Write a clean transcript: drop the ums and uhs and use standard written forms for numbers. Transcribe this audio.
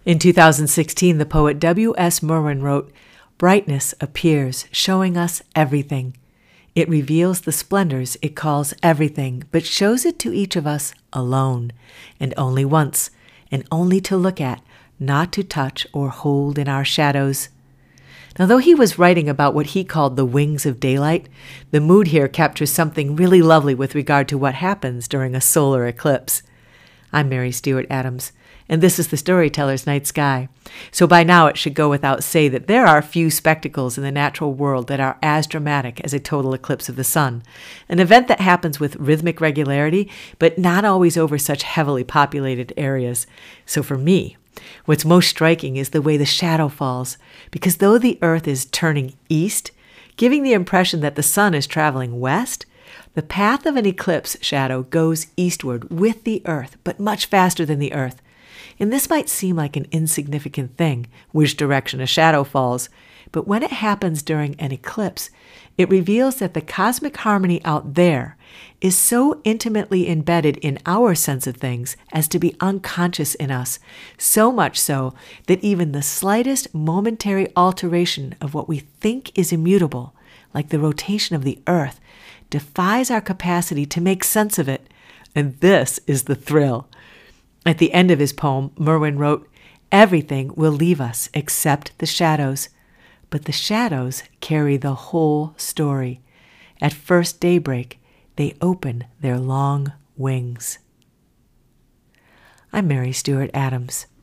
In 2016, the poet W.S. Merwin wrote, "Brightness appears, showing us everything. It reveals the splendors it calls everything, but shows it to each of us alone, and only once, and only to look at, not to touch or hold in our shadows." Now, though he was writing about what he called the wings of daylight, the mood here captures something really lovely with regard to what happens during a solar eclipse. I'm Mary Stewart Adams, and this is the Storyteller's Night Sky. So by now it should go without say that there are few spectacles in the natural world that are as dramatic as a total eclipse of the sun, an event that happens with rhythmic regularity, but not always over such heavily populated areas. So for me, what's most striking is the way the shadow falls, because though the Earth is turning east, giving the impression that the sun is traveling west, the path of an eclipse shadow goes eastward with the Earth, but much faster than the Earth. And this might seem like an insignificant thing, which direction a shadow falls, but when it happens during an eclipse, it reveals that the cosmic harmony out there is so intimately embedded in our sense of things as to be unconscious in us, so much so that even the slightest momentary alteration of what we think is immutable, like the rotation of the Earth, defies our capacity to make sense of it. And this is the thrill. At the end of his poem, Merwin wrote, "Everything will leave us except the shadows, but the shadows carry the whole story. At first daybreak, they open their long wings." I'm Mary Stewart Adams.